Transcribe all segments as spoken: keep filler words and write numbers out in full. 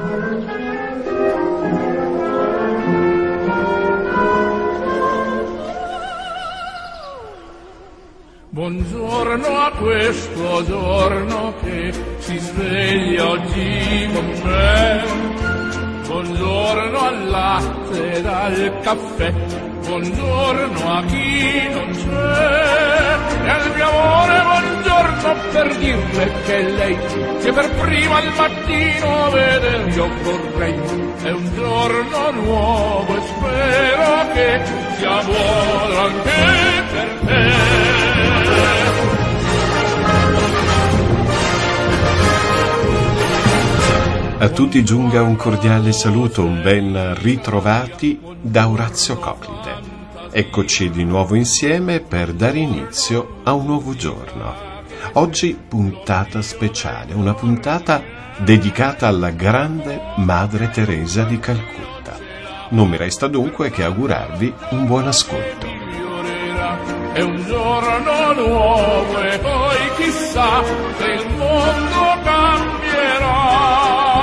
Buongiorno a questo giorno che si sveglia oggi con me. Buongiorno al latte ed al caffè. Buongiorno a chi non c'è. E al mio amore buongiorno per dirle che lei che per prima al mattino vedere io vorrei. È un giorno nuovo e spero che sia buono anche per te. A tutti giunga un cordiale saluto, un ben ritrovati da Orazio Coclide. Eccoci di nuovo insieme per dare inizio a un nuovo giorno. Oggi puntata speciale, una puntata dedicata alla grande Madre Teresa di Calcutta. Non mi resta dunque che augurarvi un buon ascolto. È un giorno nuovo e poi chissà se il mondo cambierà.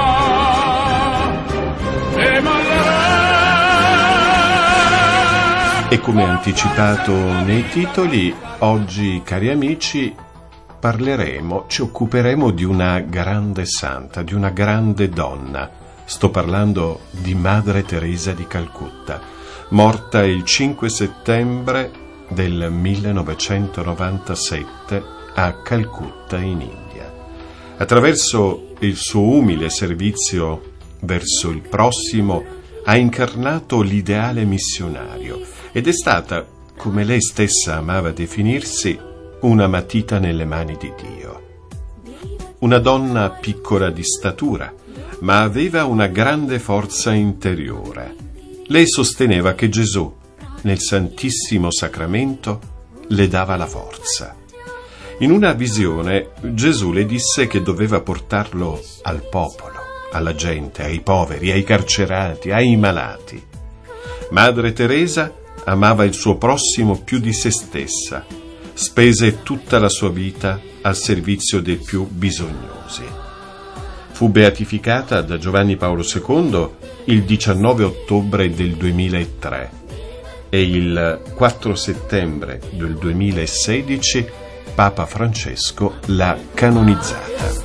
E come anticipato nei titoli, oggi, cari amici, parleremo, ci occuperemo di una grande santa, di una grande donna. Sto parlando di Madre Teresa di Calcutta, morta il cinque settembre del millenovecentonovantasette a Calcutta in India. Attraverso il suo umile servizio verso il prossimo ha incarnato l'ideale missionario ed è stata, come lei stessa amava definirsi, una matita nelle mani di Dio. Una donna piccola di statura, ma aveva una grande forza interiore. Lei sosteneva che Gesù, nel Santissimo Sacramento, le dava la forza. In una visione, Gesù le disse che doveva portarlo al popolo, alla gente, ai poveri, ai carcerati, ai malati. Madre Teresa amava il suo prossimo più di se stessa, spese tutta la sua vita al servizio dei più bisognosi. Fu beatificata da Giovanni Paolo secondo il diciannove ottobre del duemilatré e il quattro settembre del duemilasedici Papa Francesco l'ha canonizzata.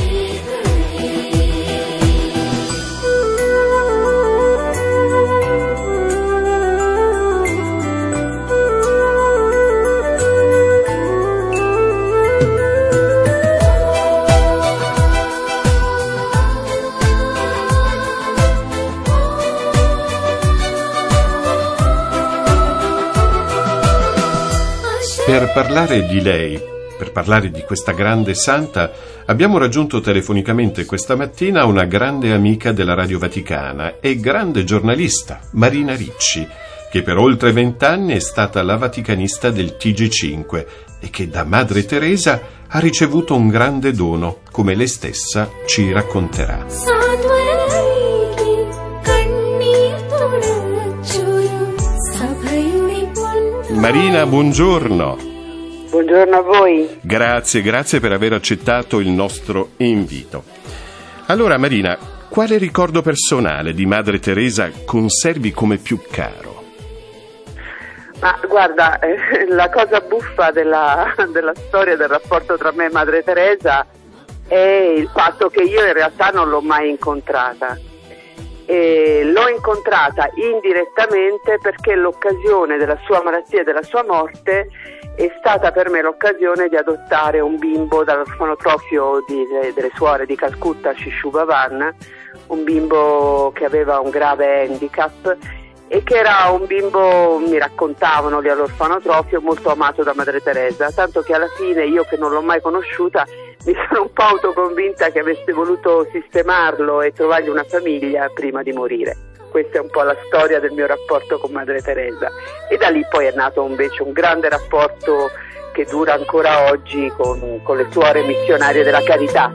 Per parlare di lei, per parlare di questa grande santa, abbiamo raggiunto telefonicamente questa mattina una grande amica della Radio Vaticana e grande giornalista, Marina Ricci, che per oltre vent'anni è stata la vaticanista del T G cinque e che da Madre Teresa ha ricevuto un grande dono, come lei stessa ci racconterà. Marina, buongiorno. Buongiorno a voi. Grazie, grazie per aver accettato il nostro invito. Allora, Marina, quale ricordo personale di Madre Teresa conservi come più caro? Ma guarda, eh, la cosa buffa della, della storia del rapporto tra me e Madre Teresa è il fatto che io in realtà non l'ho mai incontrata. E l'ho incontrata indirettamente perché l'occasione della sua malattia e della sua morte è stata per me l'occasione di adottare un bimbo dall'orfanotrofio di, delle suore di Calcutta, Shishu Bhavan, un bimbo che aveva un grave handicap e che era un bimbo, mi raccontavano lì all'orfanotrofio, molto amato da Madre Teresa, tanto che alla fine io, che non l'ho mai conosciuta, mi sono un po' autoconvinta che avesse voluto sistemarlo e trovargli una famiglia prima di morire. Questa è un po' la storia del mio rapporto con Madre Teresa e da lì poi è nato invece un grande rapporto che dura ancora oggi con, con le suore missionarie della carità.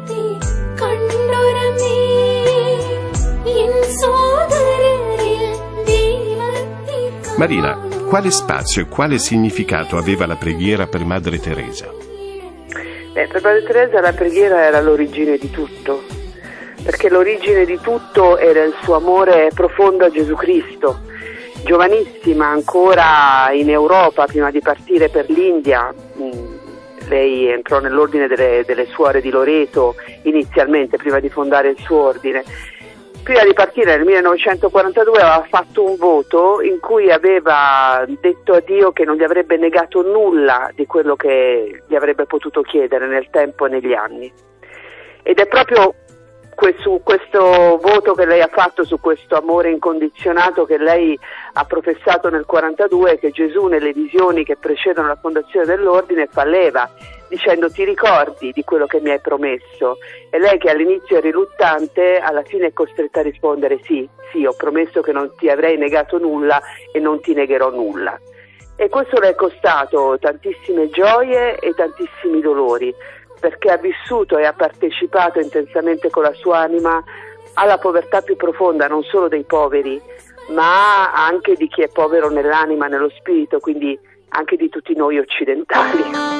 Marina, quale spazio e quale significato aveva la preghiera per Madre Teresa? Beh, per Madre Teresa la preghiera era l'origine di tutto. perché l'origine di tutto era il suo amore profondo a Gesù Cristo. Giovanissima ancora in Europa, prima di partire per l'India, mh, lei entrò nell'ordine delle, delle suore di Loreto inizialmente, prima di fondare il suo ordine. Prima di partire nel millenovecentoquarantadue aveva fatto un voto in cui aveva detto a Dio che non gli avrebbe negato nulla di quello che gli avrebbe potuto chiedere nel tempo e negli anni. Ed è proprio su questo voto che lei ha fatto, su questo amore incondizionato che lei ha professato nel quarantadue, che Gesù nelle visioni che precedono la fondazione dell'ordine fa leva, dicendo: ti ricordi di quello che mi hai promesso? E lei, che all'inizio è riluttante, alla fine è costretta a rispondere: sì, sì, ho promesso che non ti avrei negato nulla e non ti negherò nulla. E questo le è costato tantissime gioie e tantissimi dolori, perché ha vissuto e ha partecipato intensamente con la sua anima alla povertà più profonda, non solo dei poveri, ma anche di chi è povero nell'anima, nello spirito, quindi anche di tutti noi occidentali.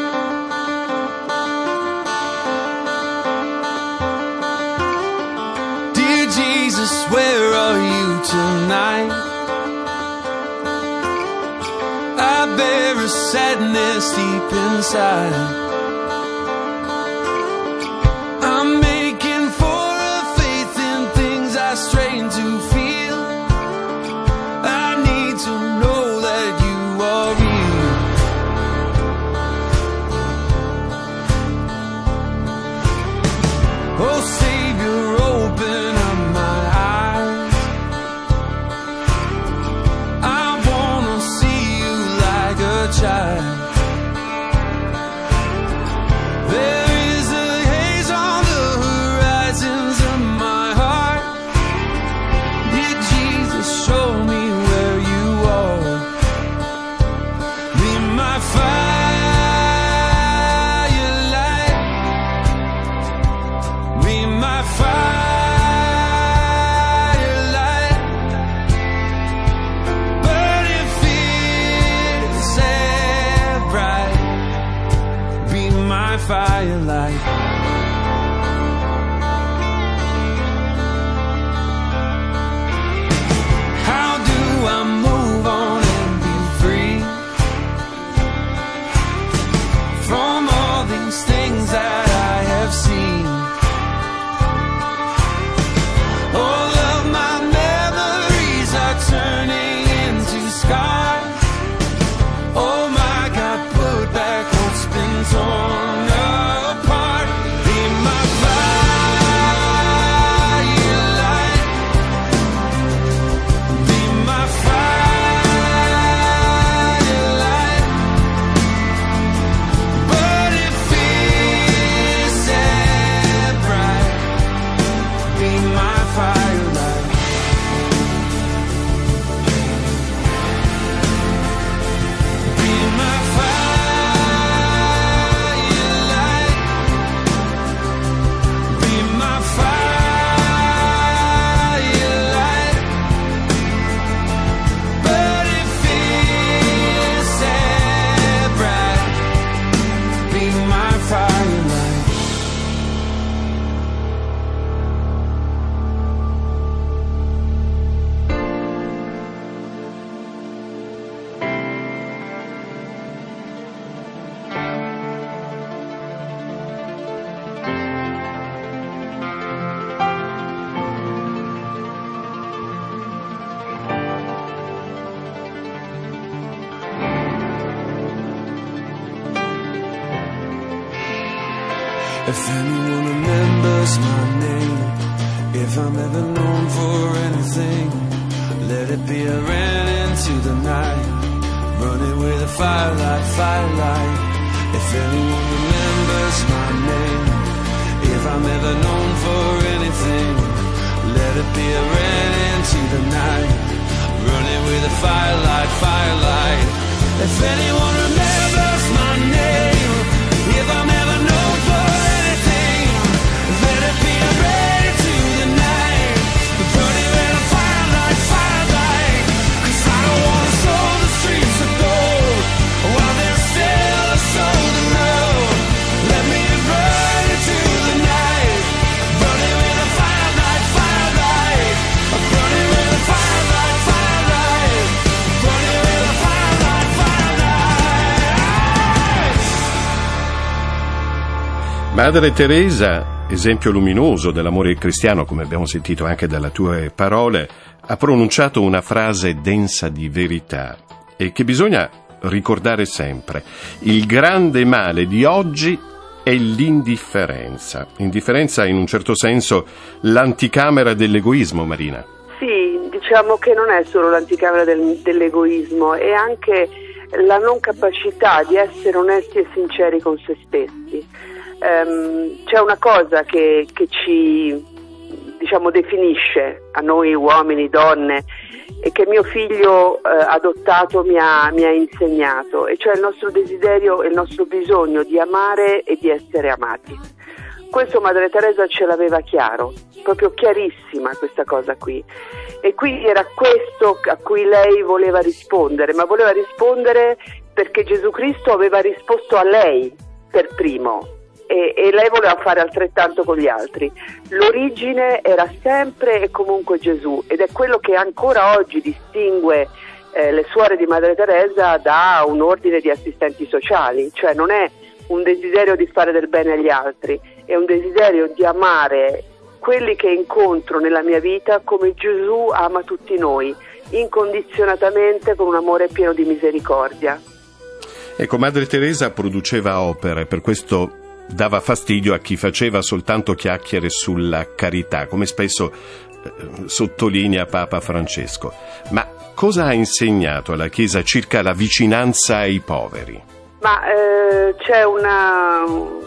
Dear Jesus, where are you tonight? I bear a sadness deep inside. I'm making for a faith in things I strain to feel. I need to know that you are real. Oh Savior, open up my eyes. I wanna see you like a child. There firelight. How do I move on and be free from all these things that I have seen? All of my memories are turning into scars. Oh my God, put back what's been torn. If anyone remembers my name, if I'm ever known for anything, let it be I ran into the night, running with a firelight, firelight. If anyone remembers my name, if I'm ever known for anything, let it be I ran into the night, running with a firelight, firelight. If anyone remembers my name, if I'm ever known for anything, let it be I'm ready to the night, burning with a firelight, firelight. 'Cause I don't wanna sow the streets of gold while there's still a soul to know. Let me burn into the night, burning with a firelight. Madre Teresa, esempio luminoso dell'amore cristiano, come abbiamo sentito anche dalle tue parole, ha pronunciato una frase densa di verità e che bisogna ricordare sempre. Il grande male di oggi è l'indifferenza. Indifferenza, in un certo senso, l'anticamera dell'egoismo, Marina. Sì, diciamo che non è solo l'anticamera del, dell'egoismo, è anche la non capacità di essere onesti e sinceri con se stessi. Um, c'è una cosa che, che ci, diciamo, definisce a noi uomini, donne, e che mio figlio eh, adottato mi ha, mi ha insegnato, e cioè il nostro desiderio e il nostro bisogno di amare e di essere amati. Questo Madre Teresa ce l'aveva chiaro, proprio chiarissima questa cosa qui, e quindi era questo a cui lei voleva rispondere, ma voleva rispondere perché Gesù Cristo aveva risposto a lei per primo. E, e lei voleva fare altrettanto con gli altri. L'origine era sempre e comunque Gesù, ed è quello che ancora oggi distingue eh, le suore di Madre Teresa da un ordine di assistenti sociali, cioè non è un desiderio di fare del bene agli altri, è un desiderio di amare quelli che incontro nella mia vita come Gesù ama tutti noi, incondizionatamente, con un amore pieno di misericordia. Ecco, Madre Teresa produceva opere, per questo dava fastidio a chi faceva soltanto chiacchiere sulla carità, come spesso eh, sottolinea Papa Francesco. Ma cosa ha insegnato alla Chiesa circa la vicinanza ai poveri? Ma eh, c'è una, un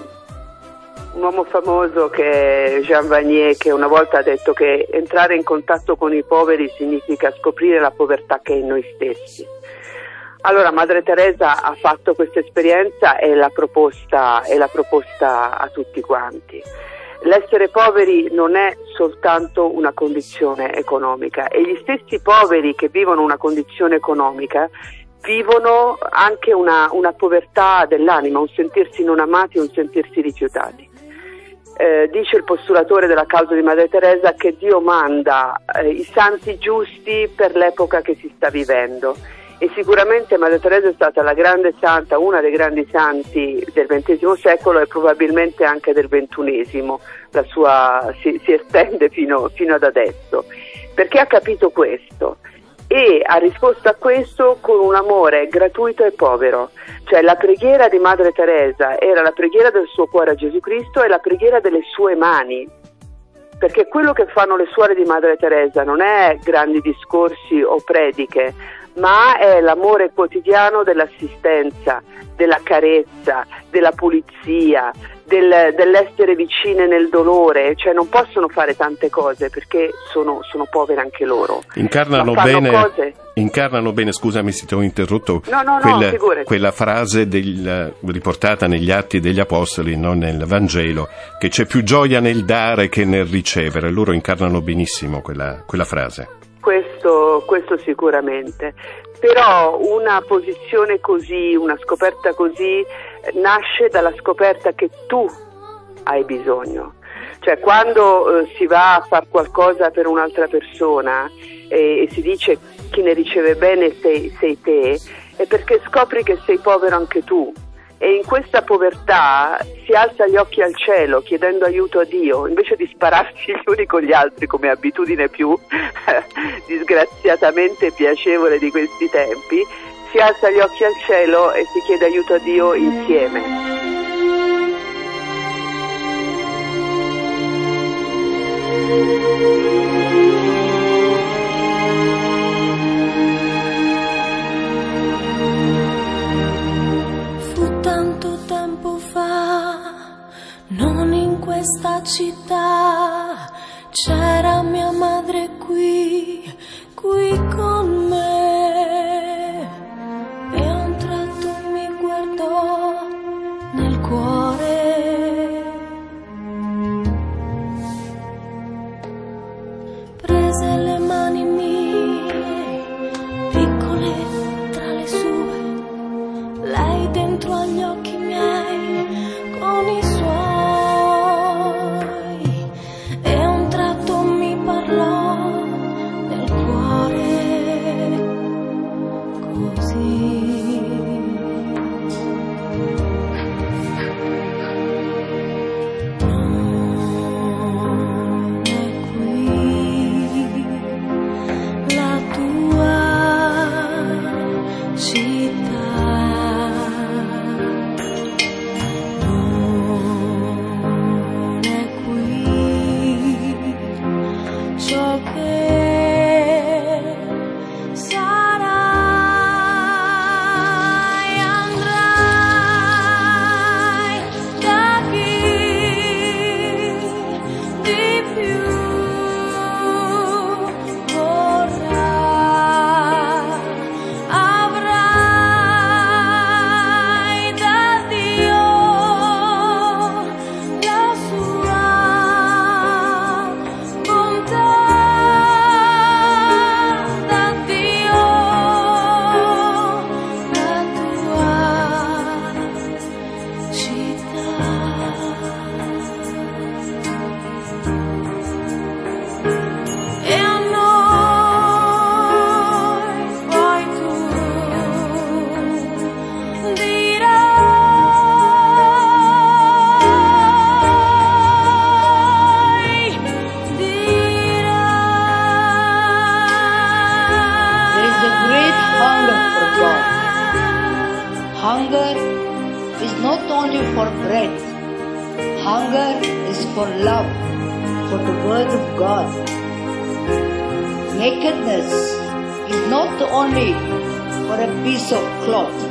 uomo famoso che è Jean Vanier, che una volta ha detto che entrare in contatto con i poveri significa scoprire la povertà che è in noi stessi. Allora Madre Teresa ha fatto questa esperienza e l'ha proposta, e l'ha proposta a tutti quanti. L'essere poveri non è soltanto una condizione economica, e gli stessi poveri che vivono una condizione economica vivono anche una, una povertà dell'anima, un sentirsi non amati, un sentirsi rifiutati. Eh, dice il postulatore della causa di Madre Teresa che Dio manda eh, i santi giusti per l'epoca che si sta vivendo. E sicuramente Madre Teresa è stata la grande santa, una dei grandi santi del ventesimo secolo e probabilmente anche del ventunesimo, la sua si, si estende fino, fino ad adesso, perché ha capito questo e ha risposto a questo con un amore gratuito e povero. Cioè la preghiera di Madre Teresa era la preghiera del suo cuore a Gesù Cristo e la preghiera delle sue mani, perché quello che fanno le suore di Madre Teresa non è grandi discorsi o prediche, ma è l'amore quotidiano dell'assistenza, della carezza, della pulizia, del, dell'essere vicine nel dolore. Cioè non possono fare tante cose perché sono, sono povere anche loro. Incarnano bene, cose... incarnano bene, scusami se ti ho interrotto, no, no, quella, no, quella frase del, riportata negli Atti degli Apostoli, non nel Vangelo, che c'è più gioia nel dare che nel ricevere. Loro incarnano benissimo quella, quella frase. Questo, questo sicuramente, però una posizione così, una scoperta così nasce dalla scoperta che tu hai bisogno. Cioè quando eh, si va a fare qualcosa per un'altra persona e, e si dice chi ne riceve bene sei, sei te, è perché scopri che sei povero anche tu. E in questa povertà si alza gli occhi al cielo chiedendo aiuto a Dio, invece di spararsi gli uni con gli altri come abitudine più disgraziatamente piacevole di questi tempi, si alza gli occhi al cielo e si chiede aiuto a Dio insieme. Questa città c'era mia madre qui, qui con me, e a un tratto mi guardò nel cuore, prese le mani mie, piccole tra le sue, lei dentro agli occhi miei, con i suoi. Nel cuore so che sarai, andrai da chi di più vorrà, avrai da Dio la sua bontà, da Dio la tua città. E a noi poi tu dirai, dirai. There is a great hunger for God. Hunger is not only for bread. Hunger is for love, for the word of God. Nakedness is not only for a piece of cloth,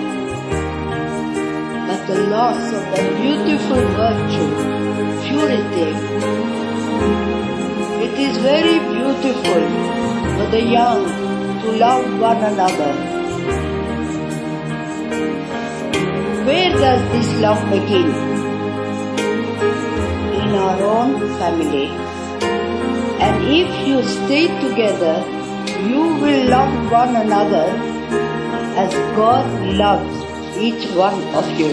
but the loss of the beautiful virtue, purity. It is very beautiful for the young to love one another. Where does this love begin? In our own family. And if you stay together, you will love one another as God loves each one of you.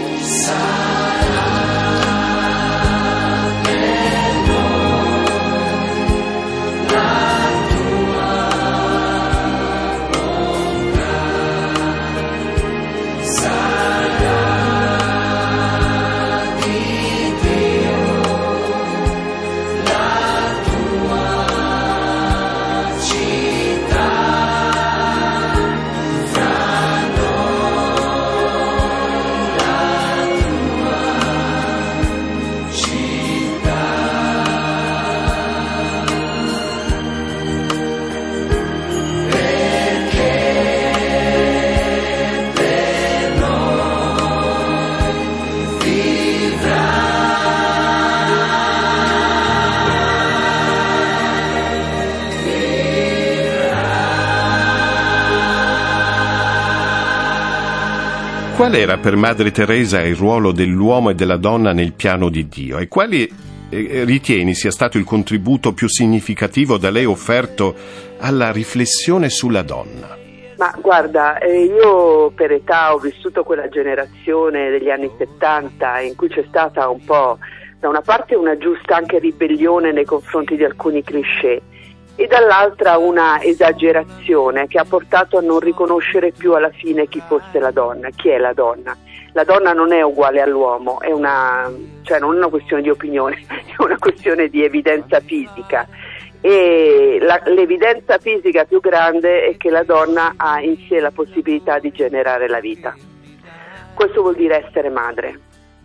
Qual era per Madre Teresa il ruolo dell'uomo e della donna nel piano di Dio e quali eh, ritieni sia stato il contributo più significativo da lei offerto alla riflessione sulla donna? Ma guarda, eh, io per età ho vissuto quella generazione degli anni settanta in cui c'è stata un po', da una parte una giusta anche ribellione nei confronti di alcuni cliché e dall'altra una esagerazione che ha portato a non riconoscere più alla fine chi fosse la donna, chi è la donna. La donna non è uguale all'uomo, è una, cioè non è una questione di opinione, è una questione di evidenza fisica. E la, l'evidenza fisica più grande è che la donna ha in sé la possibilità di generare la vita. Questo vuol dire essere madre.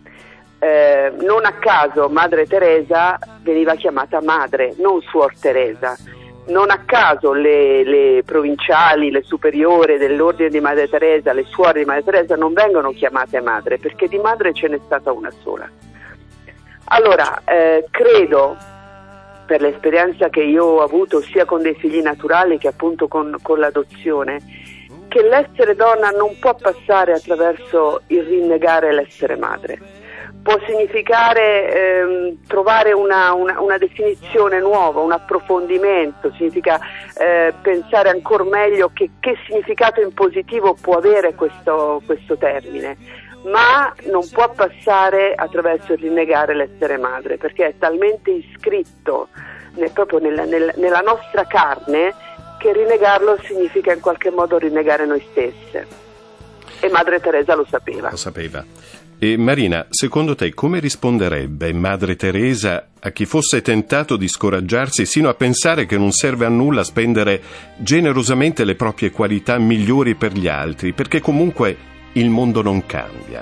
Eh, non a caso Madre Teresa veniva chiamata madre, non Suor Teresa. Non a caso le, le provinciali, le superiori dell'ordine di Madre Teresa, le suore di Madre Teresa non vengono chiamate madre, perché di madre ce n'è stata una sola. Allora, eh, credo, per l'esperienza che io ho avuto sia con dei figli naturali che appunto con, con l'adozione, che l'essere donna non può passare attraverso il rinnegare l'essere madre. Può significare ehm, trovare una, una, una definizione nuova, un approfondimento, significa eh, pensare ancora meglio che, che significato in positivo può avere questo, questo termine, ma non può passare attraverso il rinnegare l'essere madre, perché è talmente iscritto nel, proprio nella, nel, nella nostra carne che rinnegarlo significa in qualche modo rinnegare noi stesse. E Madre Teresa lo sapeva. Lo sapeva. E Marina, secondo te come risponderebbe Madre Teresa a chi fosse tentato di scoraggiarsi sino a pensare che non serve a nulla spendere generosamente le proprie qualità migliori per gli altri, perché comunque il mondo non cambia?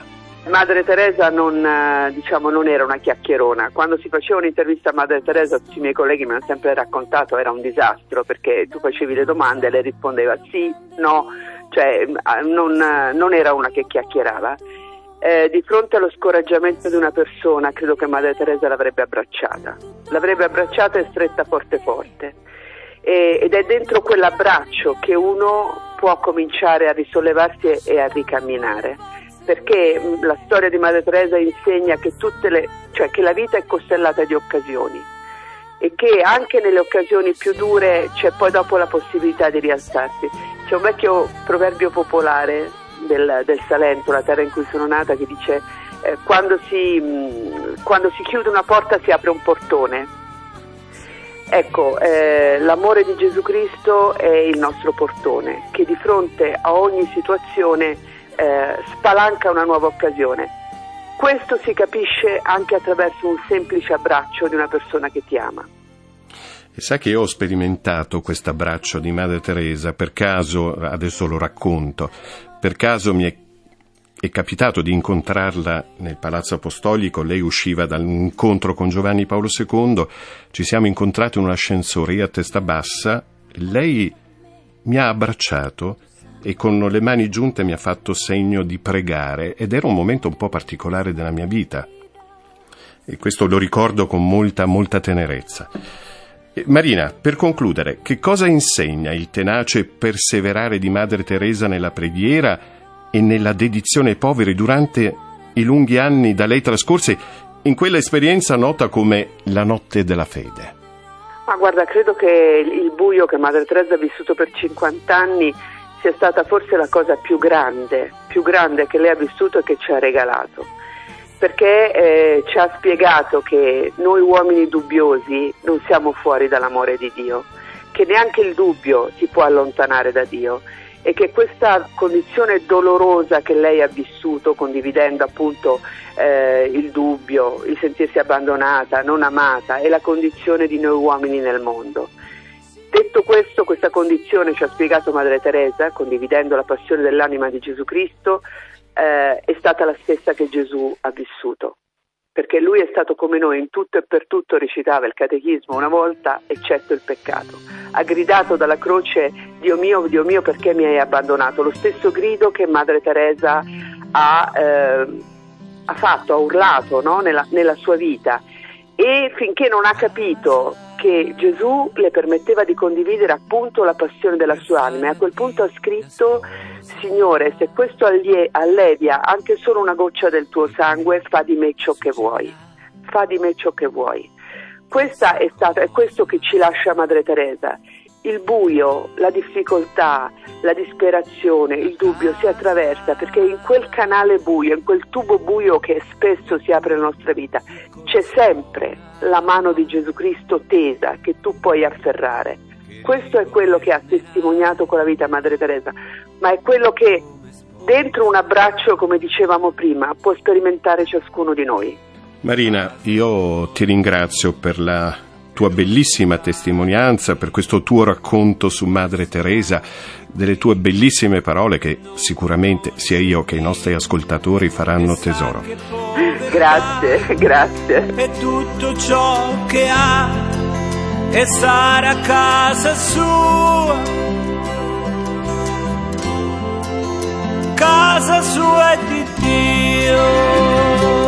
Madre Teresa non, eh, diciamo, non era una chiacchierona. Quando si faceva un'intervista a Madre Teresa, tutti i miei colleghi mi hanno sempre raccontato, era un disastro, perché tu facevi le domande e lei rispondeva sì, no, cioè non, non era una che chiacchierava. Eh, di fronte allo scoraggiamento di una persona, credo che Madre Teresa l'avrebbe abbracciata, l'avrebbe abbracciata e stretta forte forte. E, ed è dentro quell'abbraccio che uno può cominciare a risollevarsi e, e a ricamminare, perché la storia di Madre Teresa insegna che tutte le, cioè che la vita è costellata di occasioni e che anche nelle occasioni più dure c'è poi dopo la possibilità di rialzarsi. C'è un vecchio proverbio popolare del, del Salento, la terra in cui sono nata, che dice eh, quando si, mh, quando si chiude una porta si apre un portone. Ecco, eh, l'amore di Gesù Cristo è il nostro portone, che di fronte a ogni situazione eh, spalanca una nuova occasione. Questo si capisce anche attraverso un semplice abbraccio di una persona che ti ama. E sai che io ho sperimentato questo abbraccio di Madre Teresa, per caso, adesso lo racconto, per caso mi è È capitato di incontrarla nel Palazzo Apostolico. Lei usciva dall'incontro con Giovanni Paolo secondo, ci siamo incontrati in un ascensore, io a testa bassa, lei mi ha abbracciato e con le mani giunte mi ha fatto segno di pregare, ed era un momento un po' particolare della mia vita e questo lo ricordo con molta, molta tenerezza. E Marina, per concludere, che cosa insegna il tenace perseverare di Madre Teresa nella preghiera e nella dedizione ai poveri durante i lunghi anni da lei trascorsi in quella esperienza nota come la notte della fede? Ma guarda, credo che il buio che Madre Teresa ha vissuto per cinquanta anni sia stata forse la cosa più grande, più grande che lei ha vissuto e che ci ha regalato, perché eh, ci ha spiegato che noi uomini dubbiosi non siamo fuori dall'amore di Dio, che neanche il dubbio ti può allontanare da Dio, e che questa condizione dolorosa che lei ha vissuto, condividendo appunto eh, il dubbio, il sentirsi abbandonata, non amata, è la condizione di noi uomini nel mondo. Detto questo, questa condizione, ci ha spiegato Madre Teresa, condividendo la passione dell'anima di Gesù Cristo, eh, è stata la stessa che Gesù ha vissuto, perché lui è stato come noi, in tutto e per tutto recitava il catechismo una volta, eccetto il peccato. Ha gridato dalla croce: Dio mio, Dio mio, perché mi hai abbandonato? Lo stesso grido che Madre Teresa ha, eh, ha fatto, ha urlato, no? nella, nella sua vita. E finché non ha capito che Gesù le permetteva di condividere appunto la passione della sua anima, e a quel punto ha scritto: Signore, se questo allie- allevia anche solo una goccia del tuo sangue, fa di me ciò che vuoi, fa di me ciò che vuoi. Questa è stata, è questo che ci lascia Madre Teresa. Il buio, la difficoltà, la disperazione, il dubbio si attraversa, perché in quel canale buio, in quel tubo buio che spesso si apre nella nostra vita, c'è sempre la mano di Gesù Cristo tesa, che tu puoi afferrare. Questo è quello che ha testimoniato con la vita Madre Teresa, ma è quello che dentro un abbraccio, come dicevamo prima, può sperimentare ciascuno di noi. Marina, io ti ringrazio per la tua bellissima testimonianza, per questo tuo racconto su Madre Teresa, delle tue bellissime parole che sicuramente sia io che i nostri ascoltatori faranno tesoro. Grazie, grazie. E tutto ciò che ha è stare a casa sua, casa sua e di Dio.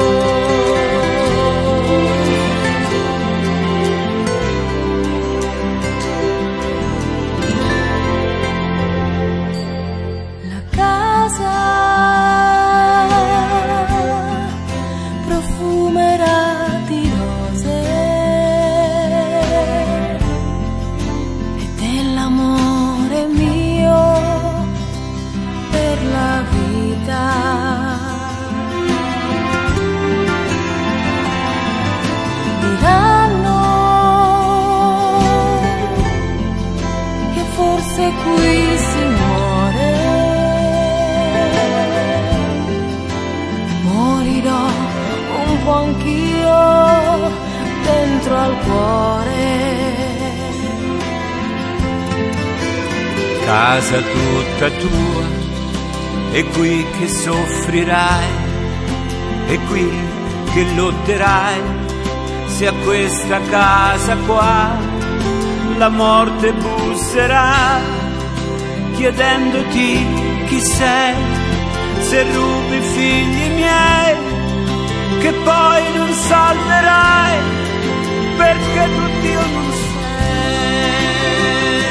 Profumerà di rose e dell'amore mio per la vita. Diranno che forse qui si muore. Anch'io dentro al cuore. Casa tutta tua, è qui che soffrirai, è qui che lotterai, se a questa casa qua la morte busserà, chiedendoti chi sei, se rubi figli miei, che poi non salverai, perché tu Dio non sei,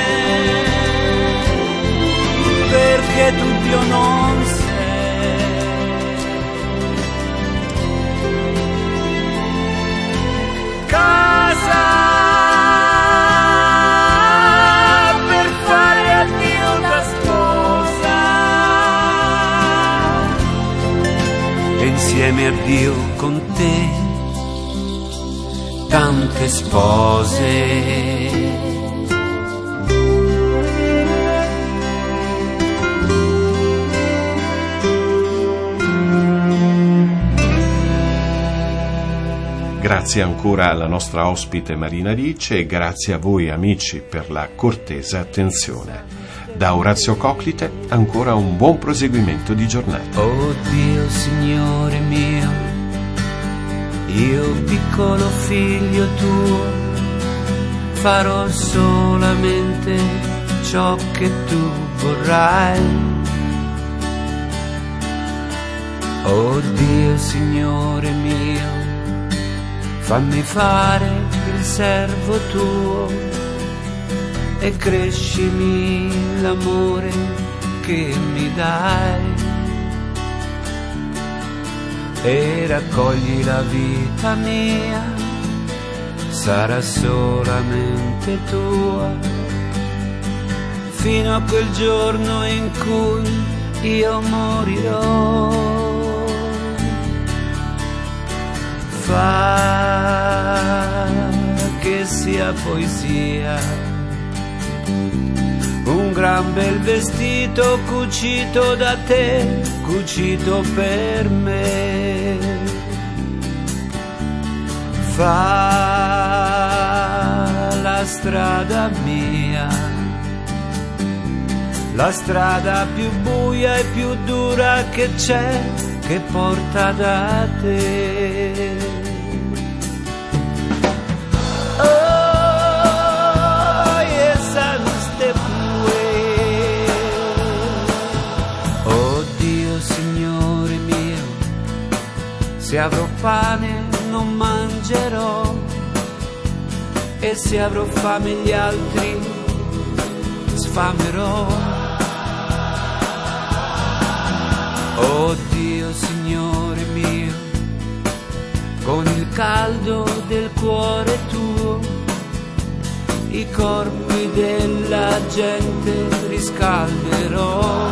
perché tu Dio non sei. Casa per fare a Dio da sposa, e insieme a Dio con te tante spose. Grazie ancora alla nostra ospite Marina Ricci e grazie a voi amici per la cortese attenzione. Da Orazio Coclite ancora un buon proseguimento di giornata. Oh Dio, Signore mio, io piccolo figlio tuo, farò solamente ciò che tu vorrai. Oh Dio, Signore mio, fammi fare il servo tuo e crescimi l'amore che mi dai, e raccogli la vita mia, sarà solamente tua, fino a quel giorno in cui io morirò. Fa che sia poesia un gran bel vestito cucito da te, cucito per me. Fa la strada mia, la strada più buia e più dura che c'è, che porta da te. Oh, yes, I'll step away. Oh Dio, Signore mio, se avrò pane non mangerò, e se avrò fame gli altri sfamerò. Oh Dio, Signore mio, con il caldo del cuore tuo i corpi della gente riscalderò.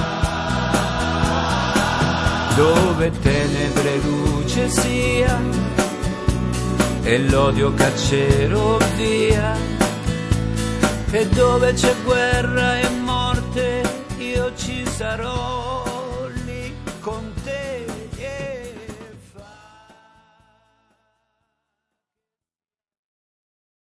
Dove tenebre e luce sia, e l'odio caccerò via, e dove c'è guerra e morte io ci sarò.